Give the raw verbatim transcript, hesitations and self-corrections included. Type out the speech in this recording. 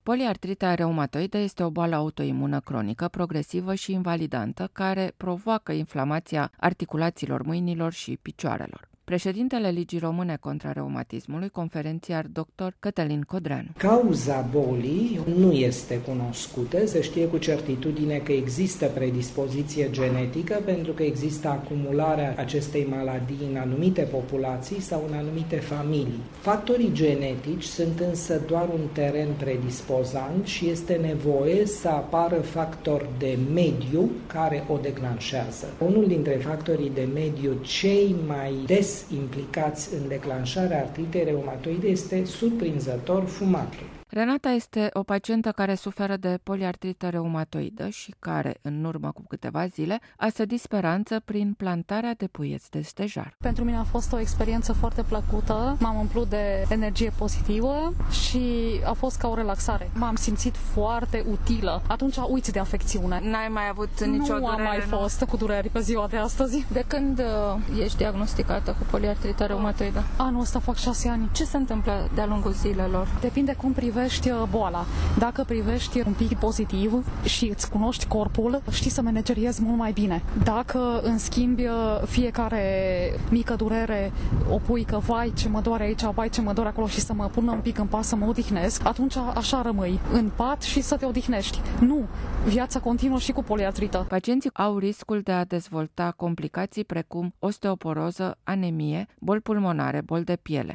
Poliartrita reumatoidă este o boală autoimună cronică, progresivă și invalidantă, care provoacă inflamația articulațiilor mâinilor și picioarelor. Președintele Ligii Române contra Reumatismului, conferențiar doctor Cătălin Codreanu. Cauza bolii nu este cunoscută, se știe cu certitudine că există predispoziție genetică pentru că există acumularea acestei maladii în anumite populații sau în anumite familii. Factorii genetici sunt însă doar un teren predispozant și este nevoie să apară factori de mediu care o declanșează. Unul dintre factorii de mediu cei mai des implicați în declanșarea artritei reumatoide este surprinzător fumatul. Renata este o pacientă care suferă de poliartrită reumatoidă și care, în urmă cu câteva zile, a sădit speranță prin plantarea de puieți de stejar. Pentru mine a fost o experiență foarte plăcută, m-am umplut de energie pozitivă și a fost ca o relaxare. M-am simțit foarte utilă. Atunci uiți de afecțiune. N-ai mai avut nicio nu durere? Nu am mai fost cu dureri pe ziua de astăzi. De când uh, ești diagnosticată cu poliartrită reumatoidă? Anul ăsta fac șase ani. Ce se întâmplă de-a lungul zilelor? Depinde cum privești boala. Dacă privești un pic pozitiv și îți cunoști corpul, știi să manageriezi mult mai bine. Dacă, în schimb, fiecare mică durere o pui că vai ce mă doare aici, vai ce mă doare acolo și să mă pun un pic în pas să mă odihnesc, atunci așa rămâi în pat și să te odihnești. Nu! Viața continuă și cu poliartrită. Pacienții au riscul de a dezvolta complicații precum osteoporoză, anemie, boli pulmonare, boli de piele.